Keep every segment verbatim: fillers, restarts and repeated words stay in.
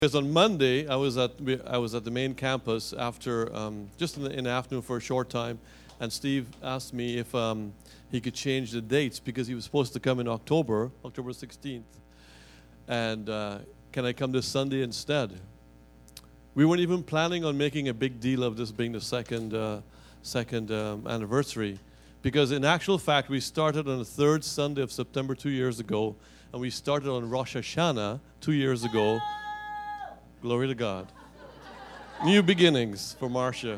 Because on Monday, I was at I was at the main campus after um, just in the, in the afternoon for a short time, and Steve asked me if um, he could change the dates because he was supposed to come in October, October sixteenth, and uh, can I come this Sunday instead? We weren't even planning on making a big deal of this being the second uh, second um, anniversary, because in actual fact we started on the third Sunday of September two years ago, and we started on Rosh Hashanah two years ago. Glory to God. New beginnings for Marcia.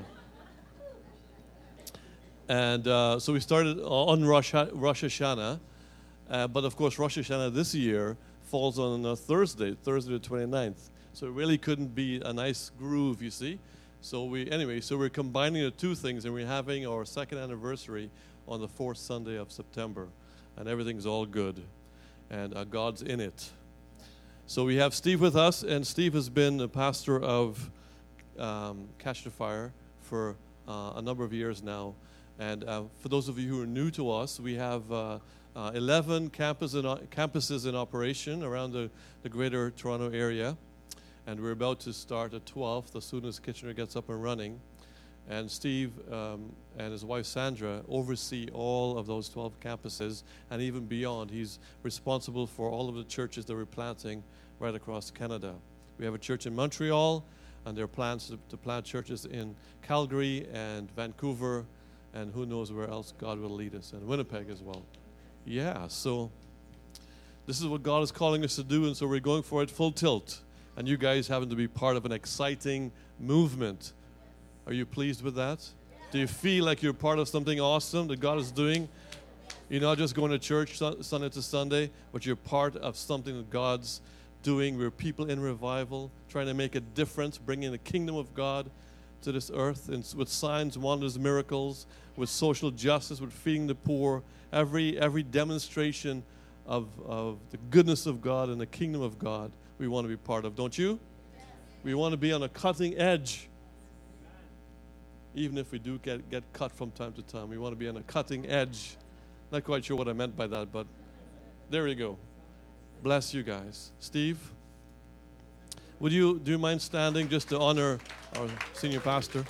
And uh, so we started on Rosh, Rosh Hashanah, uh, but of course Rosh Hashanah this year falls on a Thursday, Thursday the twenty-ninth. So it really couldn't be a nice groove, you see. So we, anyway, so we're combining the two things, and we're having our second anniversary on the fourth Sunday of September. And everything's all good. And uh, God's in it. So we have Steve with us, and Steve has been a pastor of um, Catch the Fire for uh, a number of years now. And uh, for those of you who are new to us, we have uh, uh, eleven campus in, uh, campuses in operation around the, the greater Toronto area. And we're about to start a twelfth as soon as Kitchener gets up and running. And Steve um, and his wife Sandra oversee all of those twelve campuses and even beyond. He's responsible for all of the churches that we're planting right across Canada. We have a church in Montreal, and there are plans to, to plant churches in Calgary and Vancouver, and who knows where else God will lead us, and Winnipeg as well. Yeah, so this is what God is calling us to do, and so we're going for it full tilt. And you guys happen to be part of an exciting movement. Are you pleased with that? Do you feel like you're part of something awesome that God is doing? You're not just going to church Sunday to Sunday, but you're part of something that God's doing. We're people in revival, trying to make a difference, bringing the kingdom of God to this earth, and with signs, wonders, miracles, with social justice, with feeding the poor, every every demonstration of, of the goodness of God and the kingdom of God we want to be part of, don't you? We want to be on a cutting edge. Even if we do get, get cut from time to time, we want to be on a cutting edge. Not quite sure what I meant by that, but there you go. Bless you guys. Steve, would you do you mind standing just to honor our senior pastor?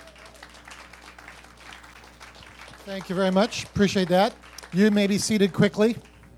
Thank you very much. Appreciate that. You may be seated quickly.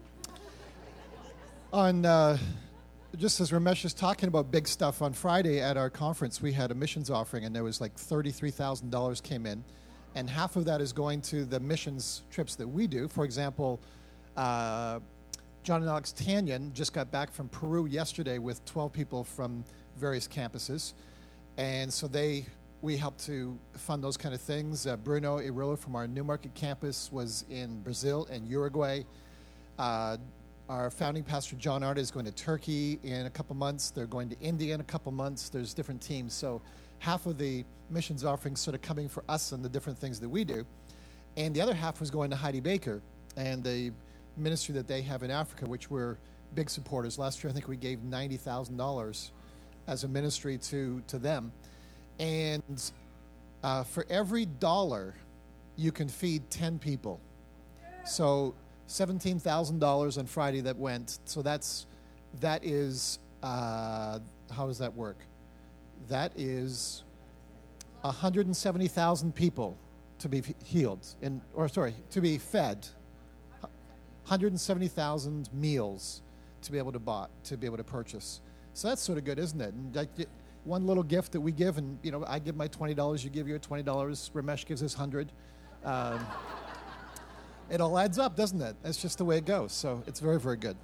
On uh, just as Ramesh is talking about big stuff, on Friday at our conference, we had a missions offering, and there was like thirty-three thousand dollars came in, and half of that is going to the missions trips that we do. For example, uh, John and Alex Tanyan just got back from Peru yesterday with twelve people from various campuses, and so they we help to fund those kind of things. Uh, Bruno Irillo from our Newmarket campus was in Brazil and Uruguay. Uh, Our founding pastor, John Art, is going to Turkey in a couple months. They're going to India in a couple months. There's different teams. So half of the missions offerings sort of coming for us and the different things that we do. And the other half was going to Heidi Baker and the ministry that they have in Africa, which we're big supporters. Last year, I think we gave ninety thousand dollars as a ministry to, to them. And uh, for every dollar, you can feed ten people. So seventeen thousand dollars on Friday that went. So that's, that is, uh, how does that work? That is one hundred seventy thousand people to be healed, in, or sorry, to be fed. one hundred seventy thousand meals to be able to buy, to be able to purchase. So that's sort of good, isn't it? And like, one little gift that we give, and you know, I give my twenty dollars, you give your twenty dollars, Ramesh gives his one hundred dollars. Um, It all adds up, doesn't it? That's just the way it goes. So it's very, very good.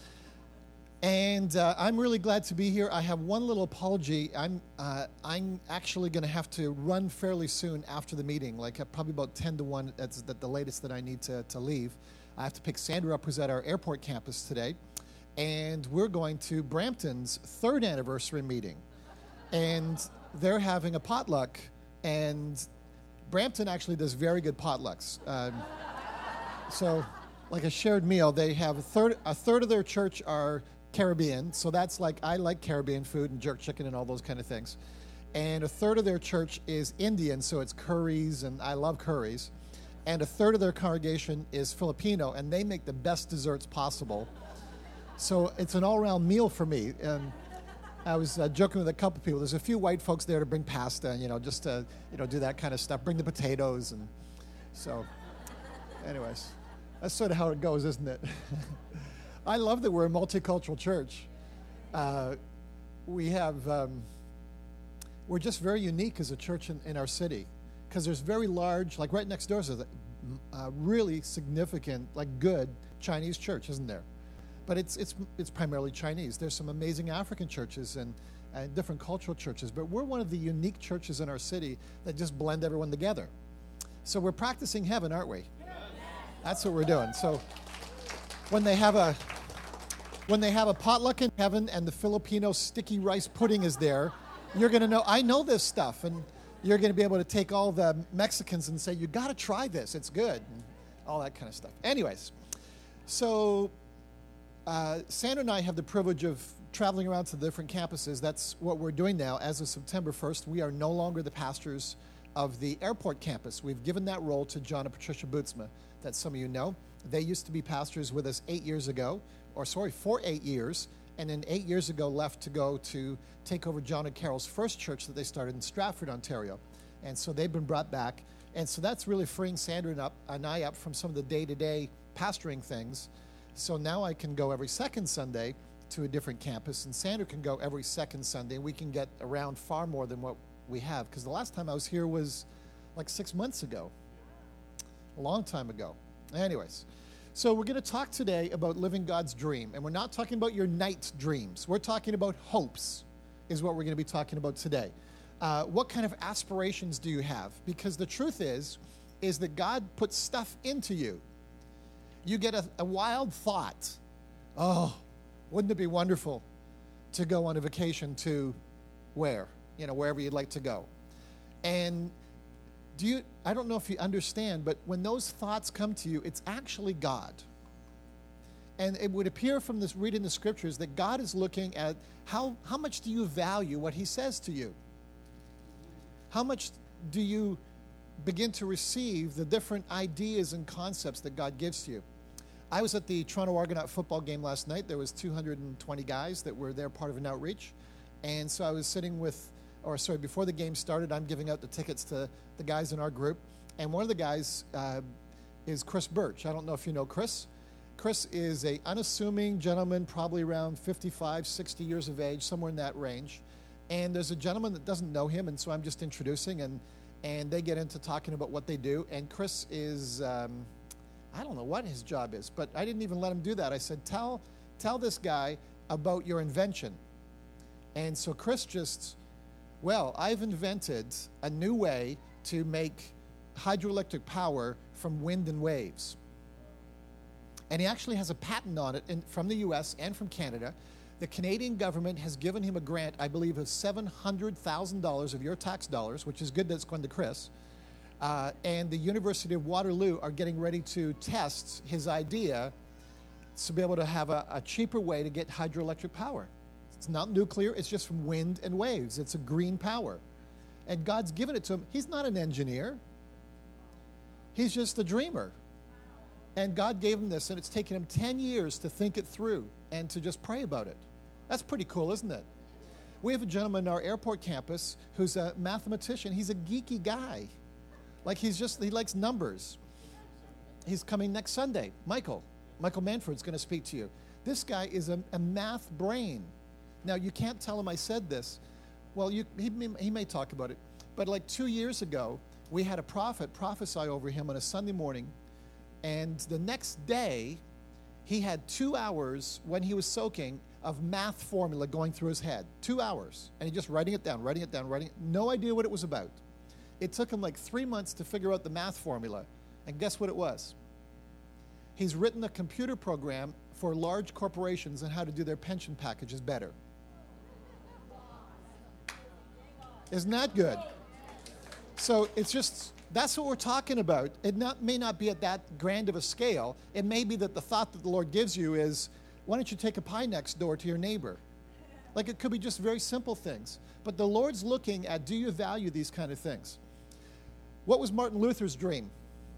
And uh, I'm really glad to be here. I have one little apology. I'm uh, I'm actually going to have to run fairly soon after the meeting, like uh, probably about ten to one. That's the, the latest that I need to, to leave. I have to pick Sandra up, who's at our airport campus today. And we're going to Brampton's third anniversary meeting. And they're having a potluck. And Brampton actually does very good potlucks. Um, So, like a shared meal, they have a third a third of their church are Caribbean, so that's like, I like Caribbean food and jerk chicken and all those kind of things. And a third of their church is Indian, so it's curries, and I love curries. And a third of their congregation is Filipino, and they make the best desserts possible. So it's an all-around meal for me. And I was uh, joking with a couple people. There's a few white folks there to bring pasta, and, you know, just to, you know, do that kind of stuff. Bring the potatoes, and so, anyways, that's sort of how it goes, isn't it? I love that we're a multicultural church. Uh, we have, um, we're just very unique as a church in, in our city, because there's very large, like right next door is a, a really significant, like good Chinese church, isn't there? But it's it's it's primarily Chinese. There's some amazing African churches and, and different cultural churches, but we're one of the unique churches in our city that just blend everyone together. So we're practicing heaven, aren't we? That's what we're doing. So when they have a when they have a potluck in heaven and the Filipino sticky rice pudding is there, you're going to know, I know this stuff, and you're going to be able to take all the Mexicans and say, you got to try this, it's good, and all that kind of stuff. Anyways, so Uh, Sandra and I have the privilege of traveling around to the different campuses. That's what we're doing now. As of September first, we are no longer the pastors of the airport campus. We've given that role to John and Patricia Bootsma, that some of you know. They used to be pastors with us eight years ago, or sorry, for eight years, and then eight years ago left to go to take over John and Carol's first church that they started in Stratford, Ontario. And so they've been brought back. And so that's really freeing Sandra and, up, and I up from some of the day-to-day pastoring things. So now I can go every second Sunday to a different campus, and Sandra can go every second Sunday, and we can get around far more than what we have. Because the last time I was here was like six months ago, a long time ago. Anyways, so we're going to talk today about living God's dream, and we're not talking about your night dreams. We're talking about hopes is what we're going to be talking about today. Uh, what kind of aspirations do you have? Because the truth is, is that God puts stuff into you. You get a, a wild thought. Oh, wouldn't it be wonderful to go on a vacation to where? You know, wherever you'd like to go. And do you, I don't know if you understand, but when those thoughts come to you, it's actually God. And it would appear from this reading the scriptures that God is looking at how, how much do you value what he says to you? How much do you begin to receive the different ideas and concepts that God gives to you? I was at the Toronto Argonaut football game last night. There was two hundred twenty guys that were there, part of an outreach. And so I was sitting with, or sorry, before the game started, I'm giving out the tickets to the guys in our group. And one of the guys uh, is Chris Birch. I don't know if you know Chris. Chris is a unassuming gentleman, probably around fifty-five, sixty years of age, somewhere in that range. And there's a gentleman that doesn't know him, and so I'm just introducing, and, and they get into talking about what they do. And Chris is... Um, I don't know what his job is, but I didn't even let him do that. I said, tell tell this guy about your invention. And so Chris just, well, I've invented a new way to make hydroelectric power from wind and waves. And he actually has a patent on it in, from the U S and from Canada. The Canadian government has given him a grant, I believe, of seven hundred thousand dollars of your tax dollars, which is good that it's going to Chris. Uh, and the University of Waterloo are getting ready to test his idea to be able to have a, a cheaper way to get hydroelectric power. It's not nuclear, it's just from wind and waves. It's a green power. And God's given it to him. He's not an engineer. He's just a dreamer. And God gave him this, and it's taken him ten years to think it through and to just pray about it. That's pretty cool, isn't it? We have a gentleman in our airport campus who's a mathematician. He's a geeky guy. Like he's just, he likes numbers. He's coming next Sunday. Michael. Michael Manford's going to speak to you. This guy is a, a math brain. Now, you can't tell him I said this. Well, you, he, may, he may talk about it. But like two years ago, we had a prophet prophesy over him on a Sunday morning. And the next day, he had two hours when he was soaking of math formula going through his head. Two hours. And he just writing it down, writing it down, writing it. No idea what it was about. It took him like three months to figure out the math formula. And guess what it was? He's written a computer program for large corporations on how to do their pension packages better. Isn't that good? So it's just, that's what we're talking about. It not, may not be at that grand of a scale. It may be that the thought that the Lord gives you is, why don't you take a pie next door to your neighbor? Like it could be just very simple things. But the Lord's looking at, do you value these kind of things? What was Martin Luther's dream?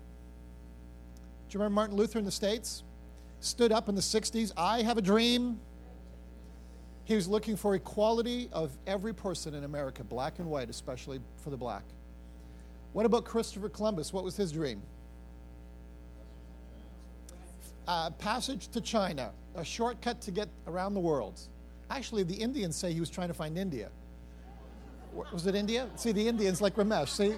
Do you remember Martin Luther in the States? Stood up in the sixties, I have a dream. He was looking for equality of every person in America, black and white, especially for the black. What about Christopher Columbus? What was his dream? Uh, passage to China, a shortcut to get around the world. Actually, the Indians say he was trying to find India. Was it India? See, the Indians like Ramesh, see?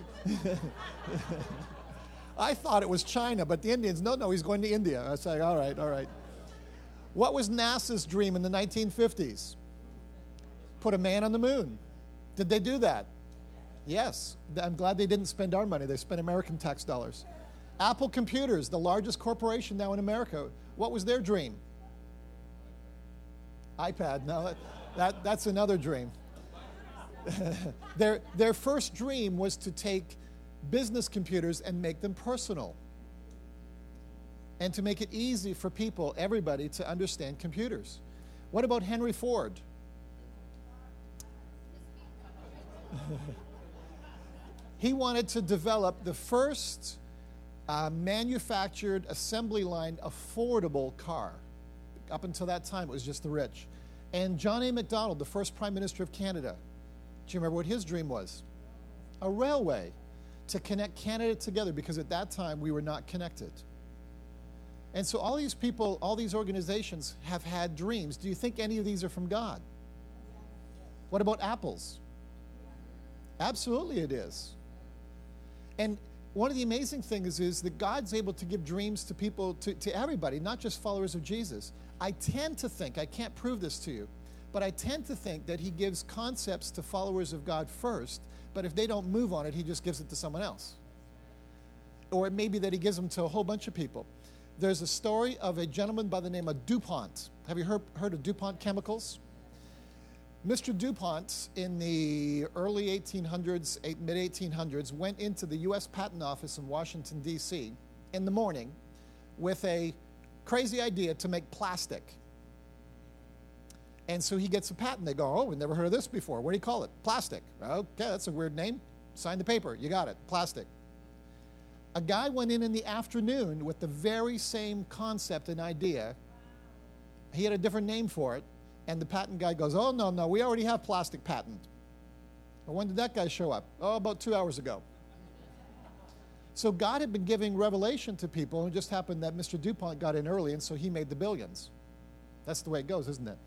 I thought it was China, but the Indians, no, no, he's going to India. I say, all right, all right. What was NASA's dream in the nineteen fifties? Put a man on the moon. Did they do that? Yes. I'm glad they didn't spend our money. They spent American tax dollars. Apple Computers, the largest corporation now in America. What was their dream? iPad. No, that, that, that's another dream. their, their first dream was to take business computers and make them personal, and to make it easy for people, everybody, to understand computers. What about Henry Ford? He wanted to develop the first uh, manufactured assembly line affordable car. Up until that time, it was just the rich. And John A. Macdonald, the first Prime Minister of Canada, do you remember what his dream was? A railway to connect Canada together, because at that time we were not connected. And so all these people, all these organizations have had dreams. Do you think any of these are from God? What about Apple's? Absolutely it is. And one of the amazing things is that God's able to give dreams to people, to, to everybody, not just followers of Jesus. I tend to think, I can't prove this to you, but I tend to think that he gives concepts to followers of God first, but if they don't move on it, he just gives it to someone else. Or it may be that he gives them to a whole bunch of people. There's a story of a gentleman by the name of DuPont. Have you heard, heard of DuPont Chemicals? Mister DuPont, in the early eighteen hundreds, mid eighteen hundreds, went into the U S Patent Office in Washington, D C in the morning with a crazy idea to make plastic. And so he gets a patent. They go, oh, we've never heard of this before. What do you call it? Plastic. Okay, that's a weird name. Sign the paper. You got it. Plastic. A guy went in in the afternoon with the very same concept and idea. He had a different name for it. And the patent guy goes, oh, no, no, we already have plastic patent. Well, when did that guy show up? Oh, about two hours ago. So God had been giving revelation to people, and it just happened that Mister DuPont got in early, and so he made the billions. That's the way it goes, isn't it?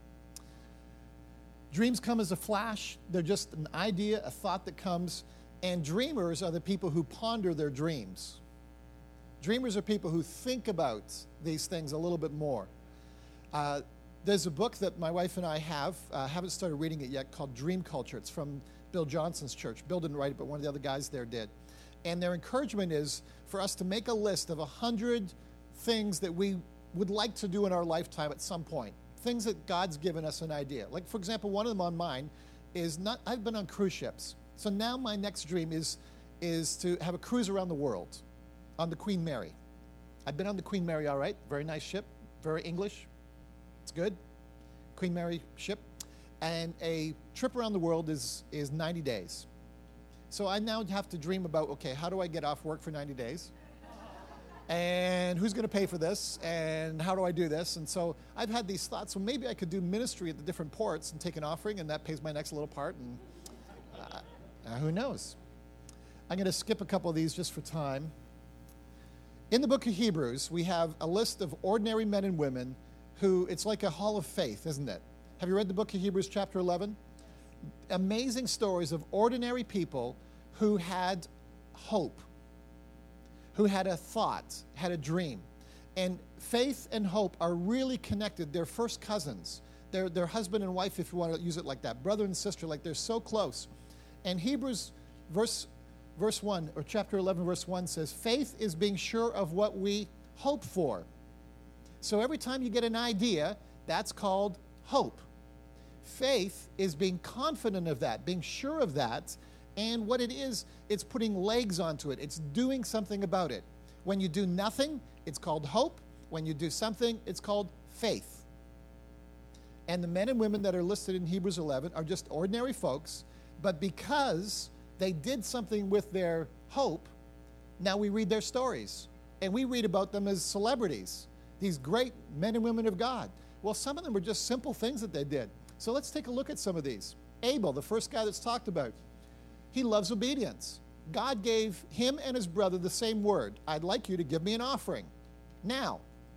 Dreams come as a flash. They're just an idea, a thought that comes. And dreamers are the people who ponder their dreams. Dreamers are people who think about these things a little bit more. Uh, there's a book that my wife and I have, uh, haven't started reading it yet, called Dream Culture. It's from Bill Johnson's church. Bill didn't write it, but one of the other guys there did. And their encouragement is for us to make a list of a hundred things that we would like to do in our lifetime at some point. Things that God's given us an idea. Like, for example, one of them on mine is not, I've been on cruise ships. So now my next dream is, is to have a cruise around the world on the Queen Mary. I've been on the Queen Mary, all right. Very nice ship, very English. It's good. Queen Mary ship. And a trip around the world is, is ninety days. So I now have to dream about, okay, how do I get off work for ninety days? And who's going to pay for this? And how do I do this? And so I've had these thoughts, well, maybe I could do ministry at the different ports and take an offering, and that pays my next little part. And uh, uh, who knows? I'm going to skip a couple of these just for time. In the book of Hebrews, we have a list of ordinary men and women who, it's like a hall of faith, isn't it? Have you read the book of Hebrews chapter eleven? Amazing stories of ordinary people who had hope, who had a thought, had a dream. And faith and hope are really connected. They're first cousins. They're, they're husband and wife, if you want to use it like that. Brother and sister, like they're so close. And Hebrews verse, verse one, or chapter eleven, verse one says, faith is being sure of what we hope for. So every time you get an idea, that's called hope. Faith is being confident of that, being sure of that, and what it is, it's putting legs onto it. It's doing something about it. When you do nothing, it's called hope. When you do something, it's called faith. And the men and women that are listed in Hebrews eleven are just ordinary folks, but because they did something with their hope, now we read their stories, and we read about them as celebrities, these great men and women of God. Well, some of them were just simple things that they did. So let's take a look at some of these. Abel, the first guy that's talked about, he loves obedience. God gave him and his brother the same word. I'd like you to give me an offering. Now,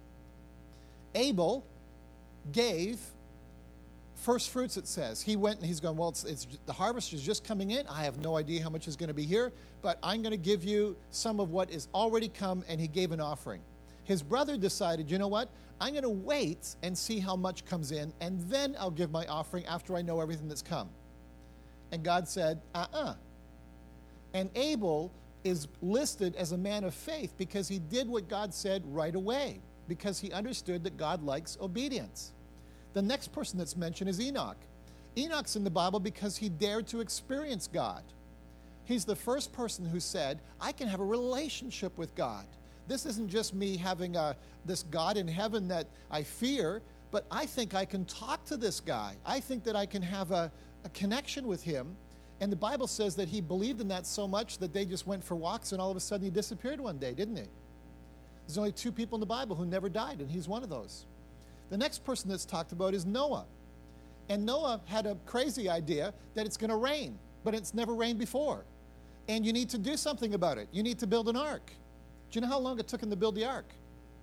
Abel gave first fruits, it says. He went and he's going, well, it's, it's, the harvest is just coming in. I have no idea how much is going to be here, but I'm going to give you some of what is already come, and he gave an offering. His brother decided, you know what? I'm going to wait and see how much comes in, and then I'll give my offering after I know everything that's come. And God said, uh-uh. And Abel is listed as a man of faith because he did what God said right away, because he understood that God likes obedience. The next person that's mentioned is Enoch. Enoch's in the Bible because he dared to experience God. He's the first person who said, I can have a relationship with God. This isn't just me having a, this God in heaven that I fear, but I think I can talk to this guy. I think that I can have a, a connection with him. And the Bible says that he believed in that so much that they just went for walks, and all of a sudden he disappeared one day, didn't he? There's only two people in the Bible who never died, and he's one of those. The next person that's talked about is Noah. And Noah had a crazy idea that it's going to rain, but it's never rained before. And you need to do something about it. You need to build an ark. Do you know how long it took him to build the ark?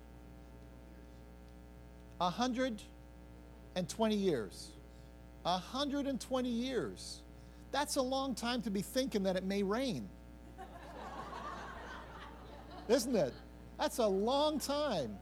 one hundred twenty years. one hundred twenty years. That's a long time to be thinking that it may rain. Isn't it? That's a long time.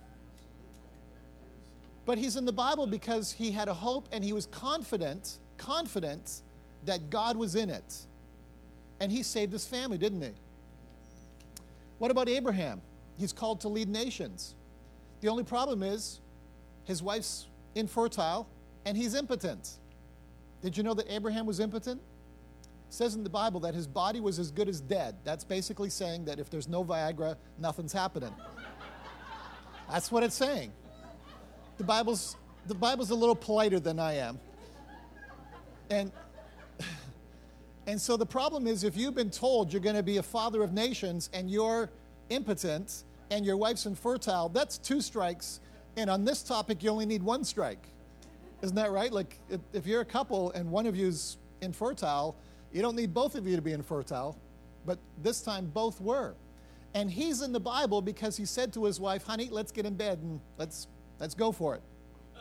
But he's in the Bible because he had a hope and he was confident, confident that God was in it. And he saved his family, didn't he? What about Abraham? He's called to lead nations. The only problem is his wife's infertile and he's impotent. Did you know that Abraham was impotent? It says in the Bible that his body was as good as dead. That's basically saying that if there's no Viagra, nothing's happening. That's what it's saying. The Bible's, the Bible's a little politer than I am. And, and so the problem is, if you've been told you're going to be a father of nations and you're impotent and your wife's infertile, that's two strikes. And on this topic, you only need one strike. Isn't that right? Like, if, if you're a couple and one of you's infertile, you don't need both of you to be infertile. But this time, both were. And he's in the Bible because he said to his wife, honey, let's get in bed and let's let's go for it.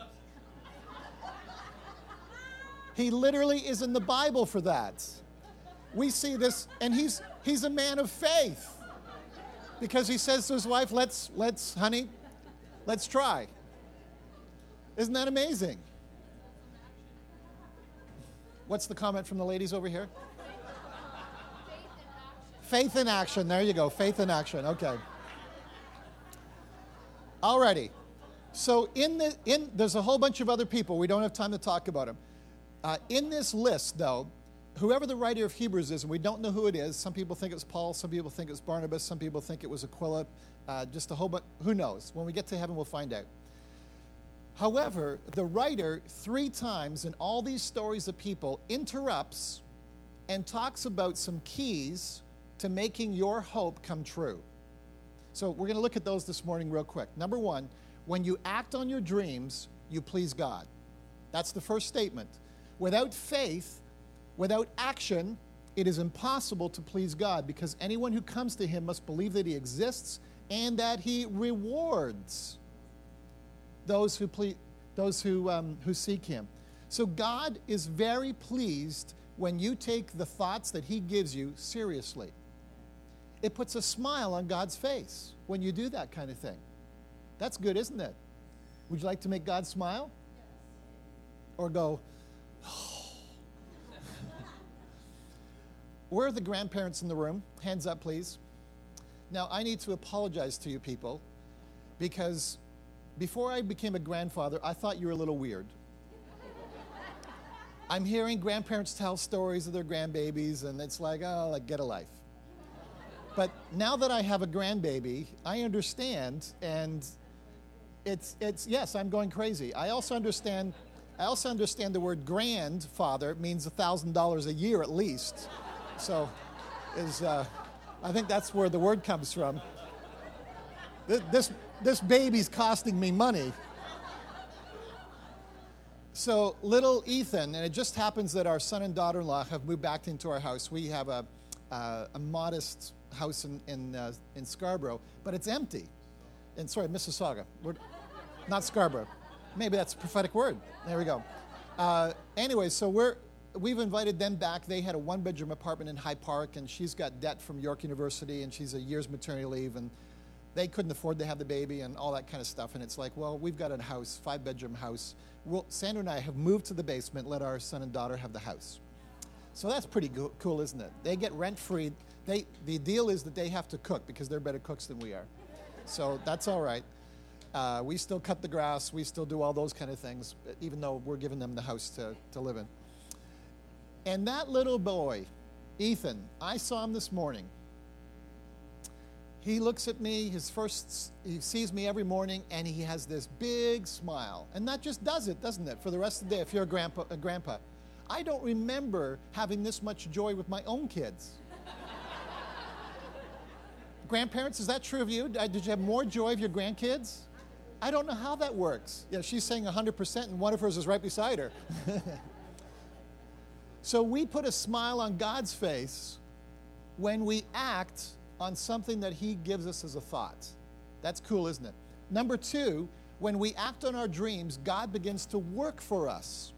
He literally is in the Bible for that. We see this, and he's he's a man of faith. Because he says to his wife, let's, let's, honey, let's try. Isn't that amazing? What's the comment from the ladies over here? Faith in action. There you go. Faith in action. Okay. Alrighty. So in the in there's a whole bunch of other people. We don't have time to talk about them. Uh, in this list, though, whoever the writer of Hebrews is, and we don't know who it is. Some people think it's Paul. Some people think it's Barnabas. Some people think it was Aquila. Uh, just a whole bunch. Who knows? When we get to heaven, we'll find out. However, the writer three times in all these stories of people interrupts and talks about some keys to making your hope come true. So we're going to look at those this morning real quick. Number one, when you act on your dreams, you please God. That's the first statement. Without faith, without action, it is impossible to please God, because anyone who comes to him must believe that he exists and that he rewards those who ple- those who um, who seek him. So God is very pleased when you take the thoughts that he gives you seriously. It puts a smile on God's face when you do that kind of thing. That's good, isn't it? Would you like to make God smile? Yes. Or go, oh. Where are the grandparents in the room? Hands up, please. Now, I need to apologize to you people, because before I became a grandfather, I thought you were a little weird. I'm hearing grandparents tell stories of their grandbabies, and it's like, oh, like, get a life. But now that I have a grandbaby, I understand, and it's, it's yes, I'm going crazy. I also understand, I also understand the word grandfather means one thousand dollars a year at least. So, is uh, I think that's where the word comes from. This, this, this baby's costing me money. So little Ethan, and it just happens that our son and daughter-in-law have moved back into our house. We have a, uh, a modest house in in, uh, in Scarborough, but it's empty. And sorry, Mississauga. We're, not Scarborough. Maybe that's a prophetic word. There we go. Uh, anyway, so we're we've invited them back. They had a one-bedroom apartment in High Park, and she's got debt from York University, and she's a year's maternity leave, and they couldn't afford to have the baby and all that kind of stuff. And it's like, well, we've got a house, five-bedroom house. We'll, Sandra and I have moved to the basement, let our son and daughter have the house. So that's pretty go- cool, isn't it? They get rent-free. They, the deal is that they have to cook because they're better cooks than we are. So that's all right. Uh, we still cut the grass. We still do all those kind of things, even though we're giving them the house to, to live in. And that little boy, Ethan, I saw him this morning. He looks at me, his first, he sees me every morning, and he has this big smile. And that just does it, doesn't it, for the rest of the day, if you're a grandpa. A grandpa. I don't remember having this much joy with my own kids. Grandparents, is that true of you? Did you have more joy of your grandkids? I don't know how that works. Yeah, she's saying one hundred percent, and one of hers is right beside her. So we put a smile on God's face when we act on something that he gives us as a thought. That's cool, isn't it? Number two, when we act on our dreams, God begins to work for us.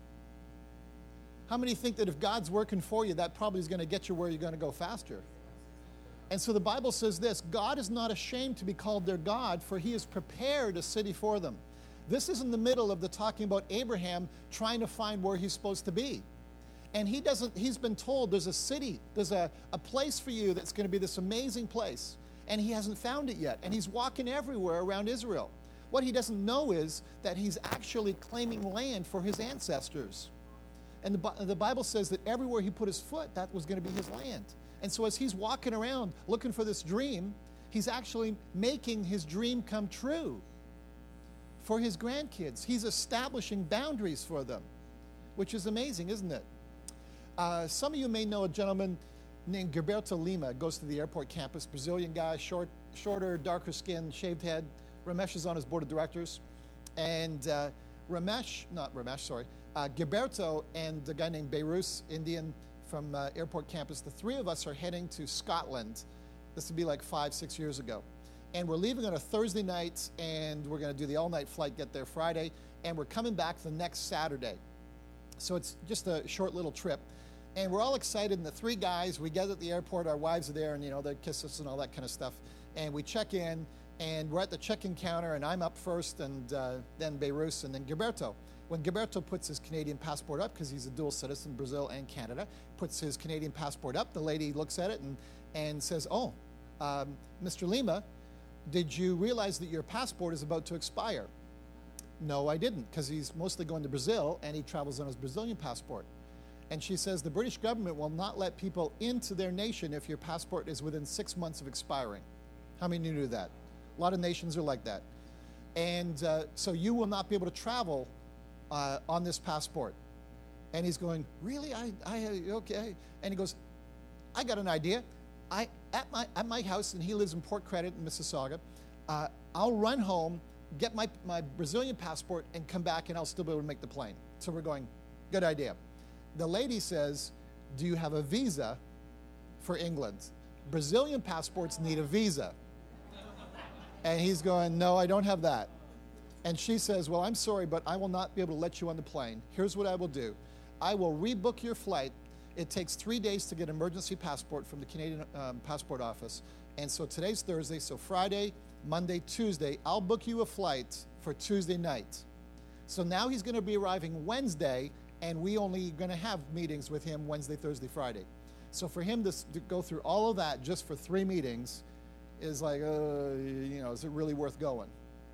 How many think that if God's working for you, that probably is going to get you where you're going to go faster? And so the Bible says this, God is not ashamed to be called their God, for he has prepared a city for them. This is in the middle of the talking about Abraham trying to find where he's supposed to be. And he doesn't, he's been told there's a city, there's a, a place for you that's going to be this amazing place. And he hasn't found it yet. And he's walking everywhere around Israel. What he doesn't know is that he's actually claiming land for his ancestors. And the, the Bible says that everywhere he put his foot, that was going to be his land. And so as he's walking around looking for this dream, he's actually making his dream come true for his grandkids. He's establishing boundaries for them, which is amazing, isn't it? Uh, some of you may know a gentleman named Gilberto Lima, goes to the airport campus, Brazilian guy, short, shorter, darker skin, shaved head. Ramesh is on his board of directors. And uh, Ramesh, not Ramesh, sorry, uh, Gilberto and a guy named Beirut, Indian, from uh, airport campus, the three of us are heading to Scotland. This would be like five, six years ago. And we're leaving on a Thursday night, and we're going to do the all-night flight, get there Friday, and we're coming back the next Saturday. So it's just a short little trip. And we're all excited, and the three guys, we get at the airport, our wives are there, and, you know, they kiss us and all that kind of stuff. And we check in, and we're at the check-in counter, and I'm up first, and uh, then Beirut, and then Gilberto. When Gilberto puts his Canadian passport up, because he's a dual citizen, Brazil and Canada, puts his Canadian passport up, the lady looks at it and, and says, oh, um, Mister Lima, did you realize that your passport is about to expire? No, I didn't, because he's mostly going to Brazil, and he travels on his Brazilian passport. And she says, the British government will not let people into their nation if your passport is within six months of expiring. How many of you knew that? A lot of nations are like that. And uh, so you will not be able to travel Uh, on this passport. And he's going, really? I, I, okay. And he goes, I got an idea. I at my at my house, and he lives in Port Credit in Mississauga. Uh, I'll run home, get my, my Brazilian passport, and come back, and I'll still be able to make the plane. So we're going, good idea. The lady says, do you have a visa for England? Brazilian passports need a visa. And he's going, no, I don't have that. And she says, well, I'm sorry, but I will not be able to let you on the plane. Here's what I will do. I will rebook your flight. It takes three days to get an emergency passport from the Canadian um, Passport Office. And so today's Thursday, so Friday, Monday, Tuesday, I'll book you a flight for Tuesday night. So now he's going to be arriving Wednesday, and we only going to have meetings with him Wednesday, Thursday, Friday. So for him to, to go through all of that just for three meetings is like, uh, you know, is it really worth going?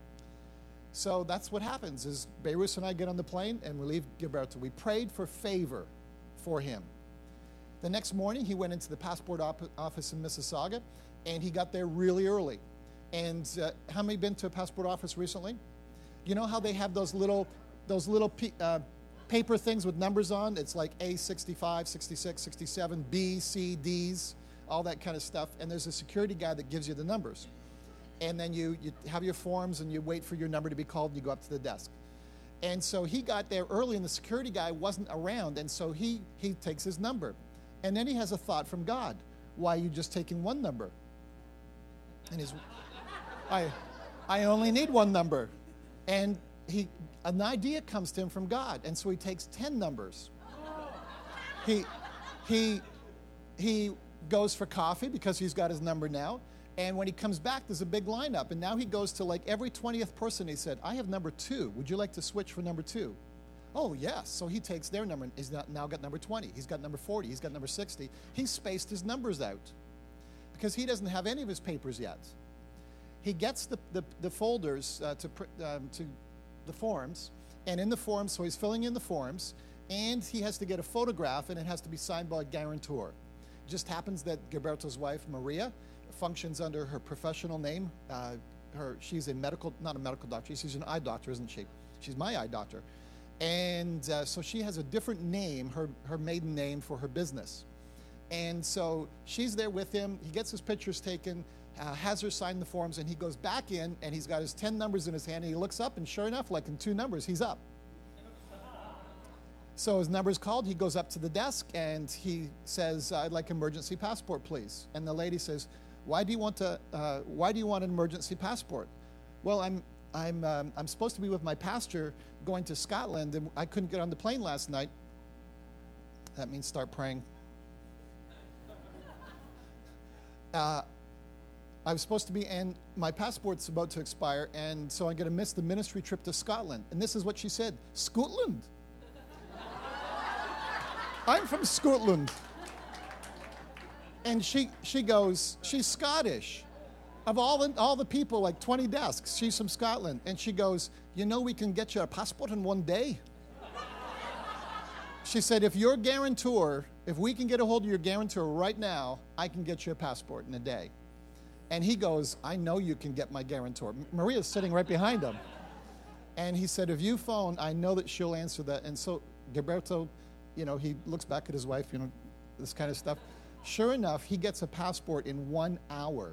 So that's what happens is Beirut and I get on the plane and we leave Gilberto. We prayed for favor for him. The next morning, he went into the passport op- office in Mississauga, and he got there really early. And uh, how many been to a passport office recently? You know how they have those little, those little pe- uh, paper things with numbers on? It's like A sixty-five, sixty-six, sixty-seven, B, C, Ds, all that kind of stuff. And there's a security guy that gives you the numbers. And then you, you have your forms, and you wait for your number to be called, and you go up to the desk. And so he got there early, and the security guy wasn't around, and so he, he takes his number. And then he has a thought from God. Why are you just taking one number? And he's, I, I only need one number. And he, an idea comes to him from God, and so he takes ten numbers. He, he, he goes for coffee because he's got his number now. And when he comes back, there's a big lineup. And now he goes to like every twentieth person. He said, I have number two. Would you like to switch for number two? Oh, yes. So he takes their number. He's now got number twenty. He's got number forty. He's got number sixty. He's spaced his numbers out because he doesn't have any of his papers yet. He gets the, the, the folders uh, to, um, to the forms. And in the forms, so he's filling in the forms. And he has to get a photograph, and it has to be signed by a guarantor. It just happens that Gilberto's wife, Maria, functions under her professional name. Uh, her, she's a medical, not a medical doctor, she's an eye doctor, isn't she? She's my eye doctor. And uh, so she has a different name, her, her maiden name for her business. And so she's there with him. He gets his pictures taken, uh, has her sign the forms, and he goes back in, and he's got his ten numbers in his hand, and he looks up, and sure enough, like in two numbers, he's up. So his number's called. He goes up to the desk, and he says, I'd like an emergency passport, please. And the lady says, Why do you want to? Uh, why do you want an emergency passport? Well, I'm I'm um, I'm supposed to be with my pastor going to Scotland, and I couldn't get on the plane last night. That means start praying. Uh, I was supposed to be, and my passport's about to expire, and so I'm going to miss the ministry trip to Scotland. And this is what she said: Scotland. I'm from Scotland. And she, she goes, she's Scottish. Of all the, all the people, like twenty desks, she's from Scotland. And she goes, you know, we can get you a passport in one day. She said, if your guarantor, if we can get a hold of your guarantor right now, I can get you a passport in a day. And he goes, I know you can get my guarantor. Maria's sitting right behind him. And he said, if you phone, I know that she'll answer that. And so Gilberto, you know, he looks back at his wife, you know, this kind of stuff. Sure enough, he gets a passport in one hour.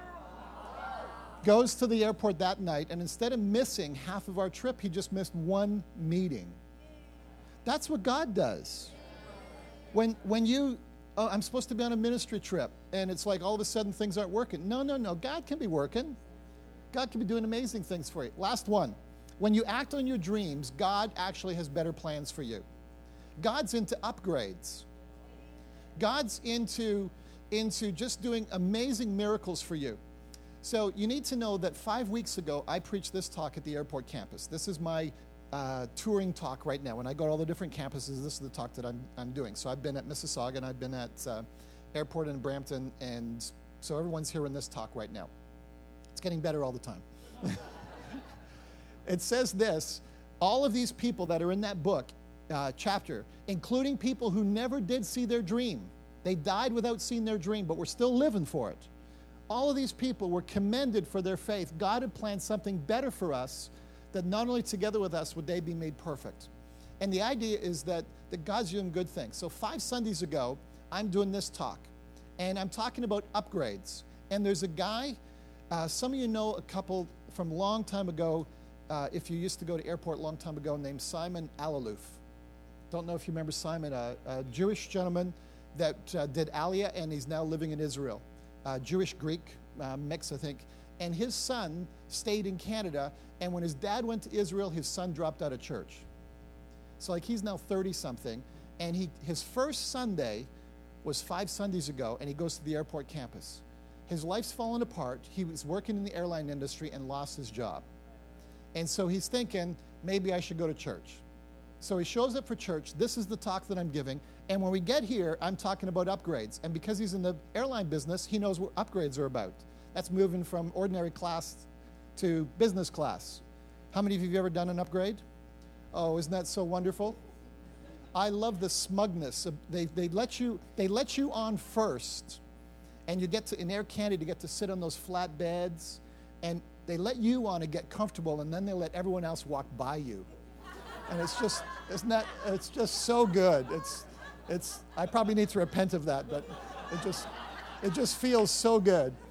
Goes to the airport that night, and instead of missing half of our trip, he just missed one meeting. That's what God does. When when you, oh, I'm supposed to be on a ministry trip, and it's like all of a sudden things aren't working. No, no, no. God can be working. God can be doing amazing things for you. Last one. When you act on your dreams, God actually has better plans for you. God's into upgrades. God's into, into just doing amazing miracles for you. So you need to know that five weeks ago, I preached this talk at the airport campus. This is my uh, touring talk right now. When I go to all the different campuses, this is the talk that I'm, I'm doing. So I've been at Mississauga, and I've been at uh, airport in Brampton, and so everyone's hearing this talk right now. It's getting better all the time. It says this: all of these people that are in that book, Uh, chapter, including people who never did see their dream. They died without seeing their dream, but were still living for it. All of these people were commended for their faith. God had planned something better for us, that not only together with us would they be made perfect. And the idea is that, that God's doing good things. So five Sundays ago, I'm doing this talk, and I'm talking about upgrades. And there's a guy, uh, some of you know a couple from a long time ago, uh, if you used to go to airport a long time ago, named Simon Alaloof. Don't know if you remember Simon, a, a Jewish gentleman that uh, did Aliyah, and he's now living in Israel. Uh, Jewish-Greek uh, mix, I think. And his son stayed in Canada, and when his dad went to Israel, his son dropped out of church. So like he's now thirty-something, and he his first Sunday was five Sundays ago, and he goes to the airport campus. His life's fallen apart. He was working in the airline industry and lost his job. And so he's thinking, maybe I should go to church. So he shows up for church. This is the talk that I'm giving. And when we get here, I'm talking about upgrades. And because he's in the airline business, he knows what upgrades are about. That's moving from ordinary class to business class. How many of you have ever done an upgrade? Oh, isn't that so wonderful? I love the smugness. They, they, let you, they let you on first. And you get to, in Air Canada, you get to sit on those flat beds. And they let you on and get comfortable, and then they let everyone else walk by you. And it's just, isn't that, it's just so good. It's, it's, I probably need to repent of that, but it just, it just feels so good.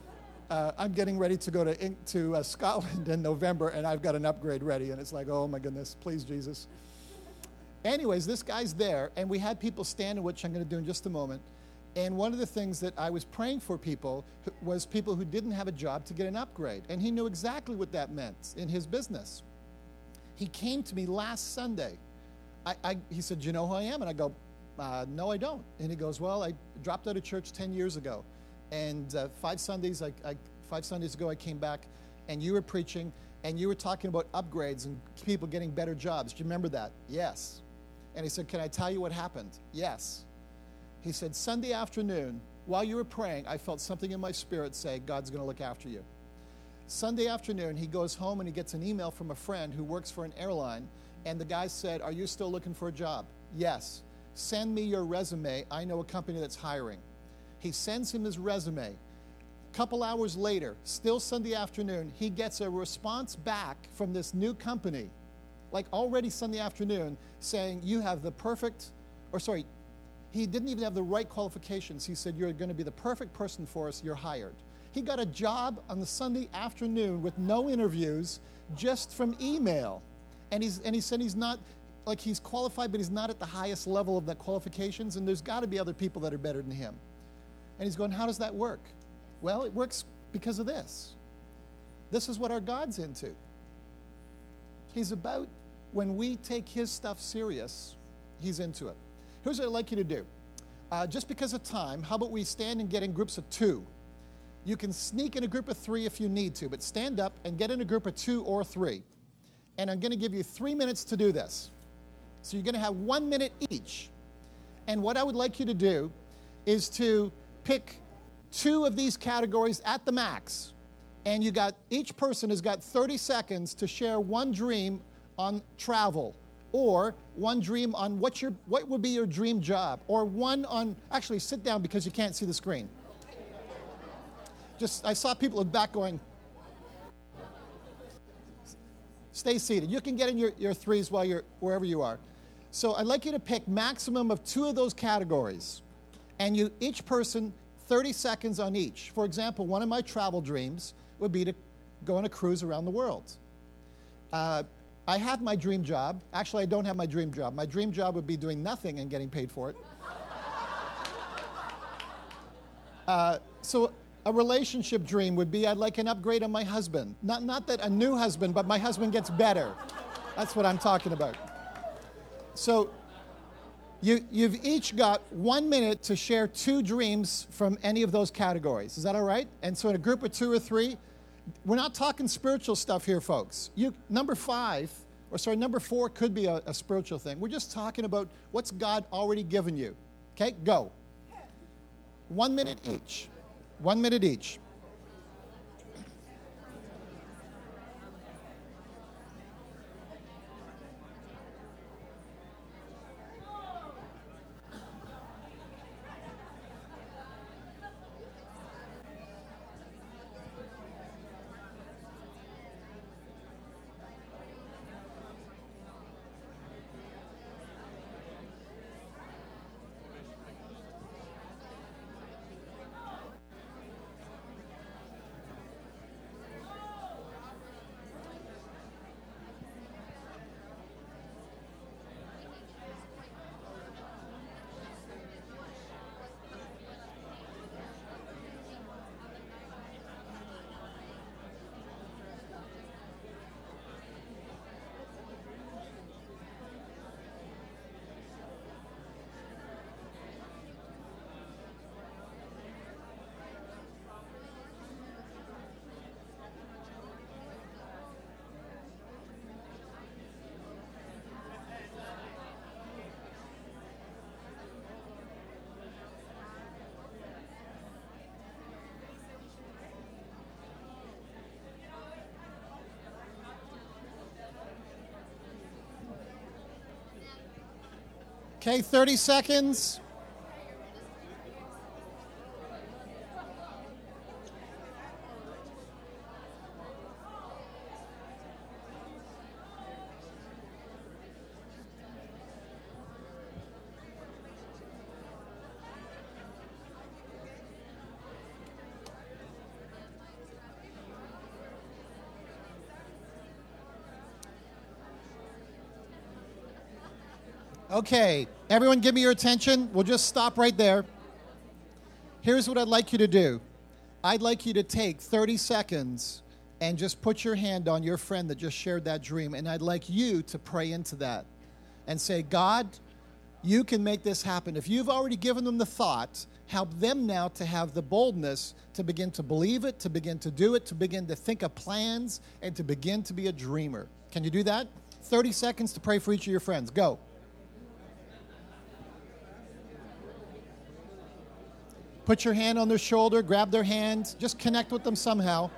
uh, I'm getting ready to go to in, to uh, Scotland in November, and I've got an upgrade ready, and it's like, oh my goodness, please Jesus. Anyways, this guy's there, and we had people standing, which I'm going to do in just a moment. And one of the things that I was praying for people was people who didn't have a job to get an upgrade. And he knew exactly what that meant in his business. He came to me last Sunday. I, I, he said, do you know who I am? And I go, uh, no, I don't. And he goes, well, I dropped out of church ten years ago. And uh, five Sundays, I, I, five Sundays ago, I came back, and you were preaching, and you were talking about upgrades and people getting better jobs. Do you remember that? Yes. And he said, can I tell you what happened? Yes. He said, Sunday afternoon, while you were praying, I felt something in my spirit say, God's going to look after you. Sunday afternoon, he goes home and he gets an email from a friend who works for an airline, and the guy said, are you still looking for a job? Yes. Send me your resume. I know a company that's hiring. He sends him his resume. A couple hours later, still Sunday afternoon, he gets a response back from this new company, like already Sunday afternoon, saying, you have the perfect, or sorry, he didn't even have the right qualifications. He said, you're going to be the perfect person for us. You're hired. He got a job on the Sunday afternoon with no interviews, just from email. And he's and he said he's not, like he's qualified, but he's not at the highest level of the qualifications, and there's got to be other people that are better than him. And he's going, how does that work? Well, it works because of this. This is what our God's into. He's about, when we take his stuff serious, he's into it. Here's what I'd like you to do. Uh, just because of time, how about we stand and get in groups of two? You can sneak in a group of three if you need to, but stand up and get in a group of two or three. And I'm going to give you three minutes to do this. So you're going to have one minute each. And what I would like you to do is to pick two of these categories at the max. And you got, each person has got thirty seconds to share one dream on travel, or one dream on what your what would be your dream job, or one on, actually sit down because you can't see the screen. Just, I saw people in the back going, stay seated. You can get in your, your threes while you're wherever you are. So I'd like you to pick maximum of two of those categories, and you each person thirty seconds on each. For example, one of my travel dreams would be to go on a cruise around the world. Uh, I have my dream job. Actually, I don't have my dream job. My dream job would be doing nothing and getting paid for it. Uh, so a relationship dream would be I'd like an upgrade on my husband. Not, not that a new husband, but my husband gets better. That's what I'm talking about. So you, you've each got one minute to share two dreams from any of those categories. Is that all right? And so in a group of two or three, we're not talking spiritual stuff here, folks. You, number five, or sorry, number four could be a, a spiritual thing. We're just talking about what's God already given you. Okay, go. One minute each. One minute each. Okay, thirty seconds. Okay, everyone give me your attention. We'll just stop right there. Here's what I'd like you to do. I'd like you to take thirty seconds and just put your hand on your friend that just shared that dream, and I'd like you to pray into that and say, God, you can make this happen. If you've already given them the thought, help them now to have the boldness to begin to believe it, to begin to do it, to begin to think of plans, and to begin to be a dreamer. Can you do that? thirty seconds to pray for each of your friends. Go. Put your hand on their shoulder, grab their hand, just connect with them somehow.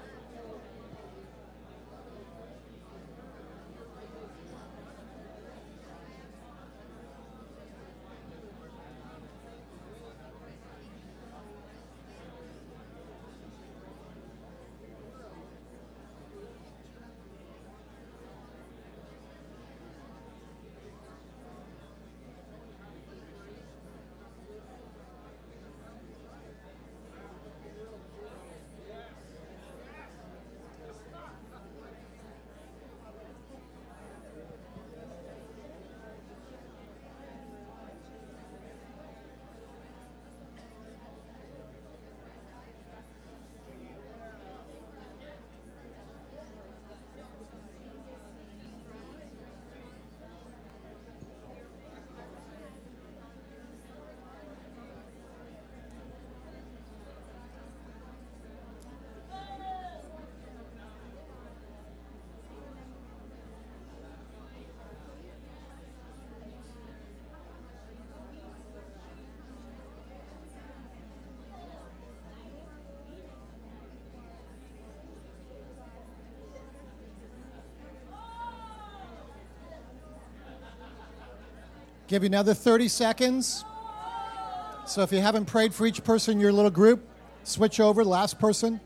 Give you another thirty seconds. So if you haven't prayed for each person in your little group, switch over, last person.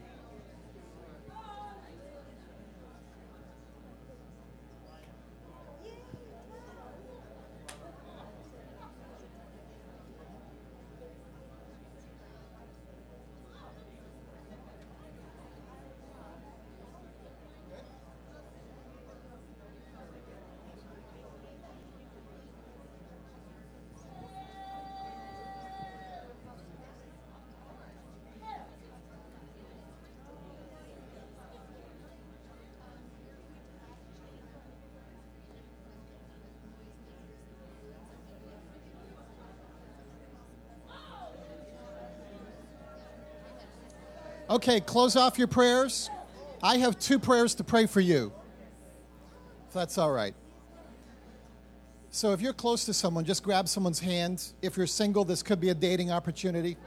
Okay, close off your prayers. I have two prayers to pray for you, if that's all right. So if you're close to someone, just grab someone's hand. If you're single, this could be a dating opportunity.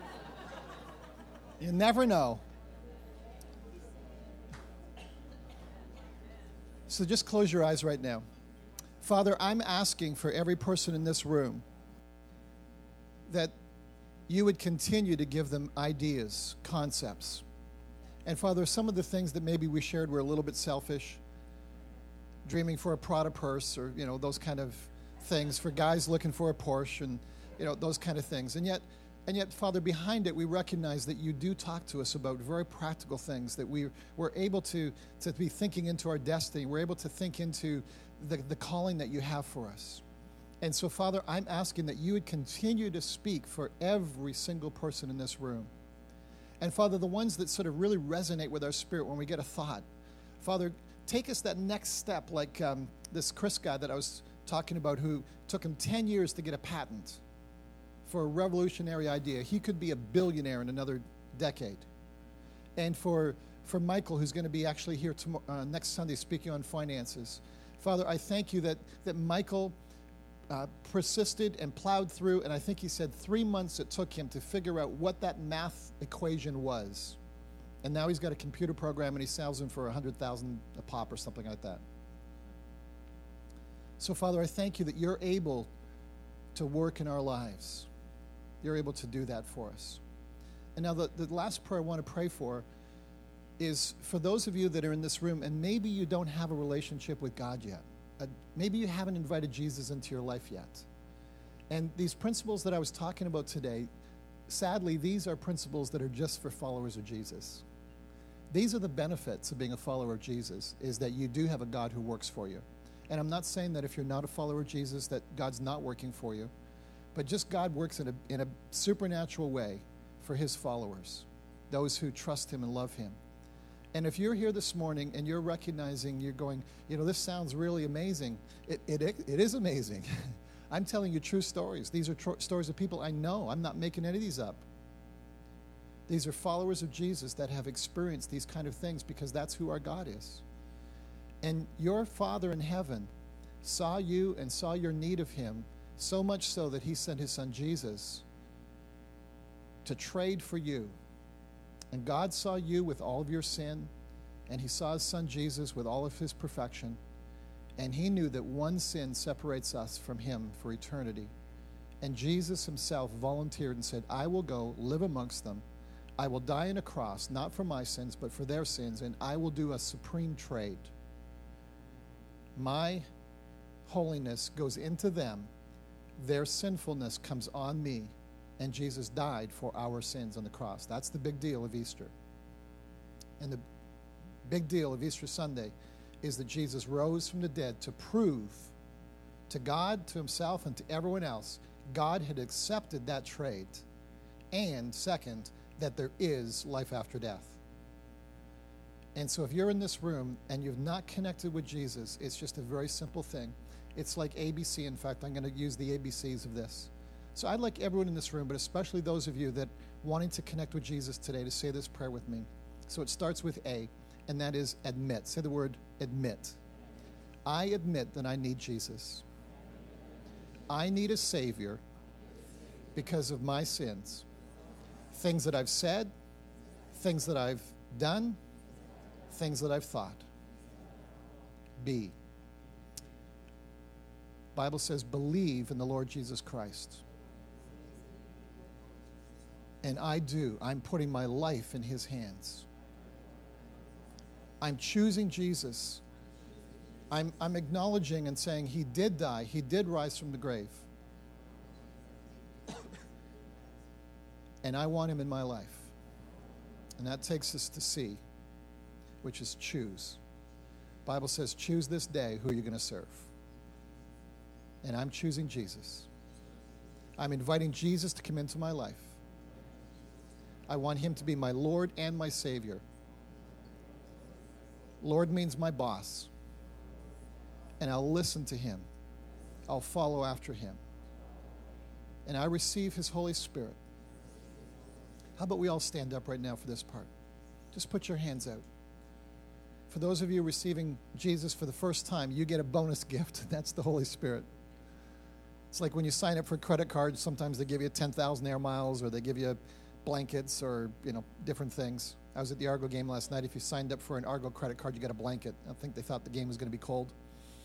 You never know. So just close your eyes right now. Father, I'm asking for every person in this room that you would continue to give them ideas, concepts. And Father, some of the things that maybe we shared were a little bit selfish, dreaming for a Prada purse or, you know, those kind of things, for guys looking for a Porsche and, you know, those kind of things. And yet, and yet, Father, behind it, we recognize that you do talk to us about very practical things, that we, we're able to, to be thinking into our destiny. We're able to think into the, the calling that you have for us. And so, Father, I'm asking that you would continue to speak for every single person in this room. And, Father, the ones that sort of really resonate with our spirit when we get a thought, Father, take us that next step, like um, this Chris guy that I was talking about who took him ten years to get a patent for a revolutionary idea. He could be a billionaire in another decade. And for, for Michael, who's going to be actually here tomorrow, uh, next Sunday speaking on finances. Father, I thank you that, that Michael Uh, persisted and plowed through, and I think he said three months it took him to figure out what that math equation was. And now he's got a computer program and he sells them for one hundred thousand dollars a pop or something like that. So, Father, I thank you that you're able to work in our lives. You're able to do that for us. And now the, the last prayer I want to pray for is for those of you that are in this room and maybe you don't have a relationship with God yet. Uh, maybe you haven't invited Jesus into your life yet. And these principles that I was talking about today, sadly, these are principles that are just for followers of Jesus. These are the benefits of being a follower of Jesus, is that you do have a God who works for you. And I'm not saying that if you're not a follower of Jesus that God's not working for you, but just God works in a, in a supernatural way for his followers, those who trust him and love him. And if you're here this morning and you're recognizing, you're going, you know, this sounds really amazing. It, it, it is amazing. I'm telling you true stories. These are tr- stories of people I know. I'm not making any of these up. These are followers of Jesus that have experienced these kind of things because that's who our God is. And your Father in heaven saw you and saw your need of him, so much so that he sent his son Jesus to trade for you. And God saw you with all of your sin, and he saw his son Jesus with all of his perfection, and he knew that one sin separates us from him for eternity. And Jesus himself volunteered and said, I will go live amongst them. I will die on a cross, not for my sins, but for their sins, and I will do a supreme trade. My holiness goes into them. Their sinfulness comes on me. And Jesus died for our sins on the cross. That's the big deal of Easter. And the big deal of Easter Sunday is that Jesus rose from the dead to prove to God, to himself, and to everyone else, God had accepted that trade. And second, that there is life after death. And so if you're in this room and you've not connected with Jesus, it's just a very simple thing. It's like A B C. In fact, I'm going to use the A B Cs of this. So I'd like everyone in this room, but especially those of you that wanting to connect with Jesus today, to say this prayer with me. So it starts with A, and that is admit. Say the word admit. I admit that I need Jesus. I need a Savior because of my sins. Things that I've said, things that I've done, things that I've thought. B. Bible says, believe in the Lord Jesus Christ. And I do. I'm putting my life in his hands. I'm choosing Jesus. I'm, I'm acknowledging and saying he did die. He did rise from the grave. And I want him in my life. And that takes us to C, which is choose. Bible says, choose this day who you're going to serve. And I'm choosing Jesus. I'm inviting Jesus to come into my life. I want him to be my Lord and my Savior. Lord means my boss. And I'll listen to him. I'll follow after him. And I receive his Holy Spirit. How about we all stand up right now for this part? Just put your hands out. For those of you receiving Jesus for the first time, you get a bonus gift. That's the Holy Spirit. It's like when you sign up for a credit card, sometimes they give you ten thousand air miles, or they give you blankets, or, you know, different things. I was at the Argo game last night. If you signed up for an Argo credit card, you got a blanket. I think they thought the game was going to be cold.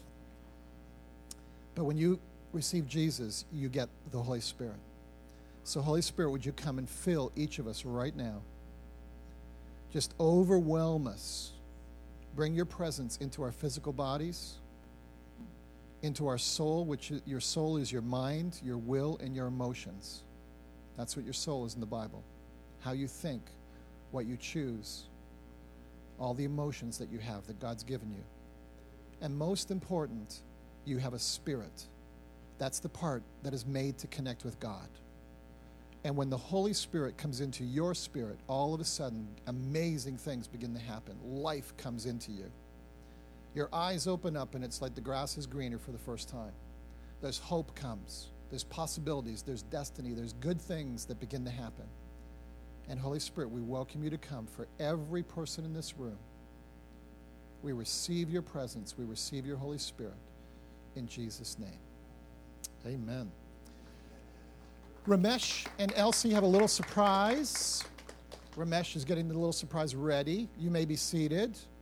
But when you receive Jesus, you get the Holy Spirit. So Holy Spirit, would you come and fill each of us right now? Just overwhelm us. Bring your presence into our physical bodies, into our soul, which your soul is your mind, your will, and your emotions. That's what your soul is in the Bible. How you think, what you choose, all the emotions that you have that God's given you. And most important, you have a spirit. That's the part that is made to connect with God. And when the Holy Spirit comes into your spirit, all of a sudden, amazing things begin to happen. Life comes into you. Your eyes open up, and it's like the grass is greener for the first time. There's hope comes. There's possibilities. There's destiny. There's good things that begin to happen. And Holy Spirit, we welcome you to come for every person in this room. We receive your presence. We receive your Holy Spirit in Jesus' name. Amen. Ramesh and Elsie have a little surprise. Ramesh is getting the little surprise ready. You may be seated.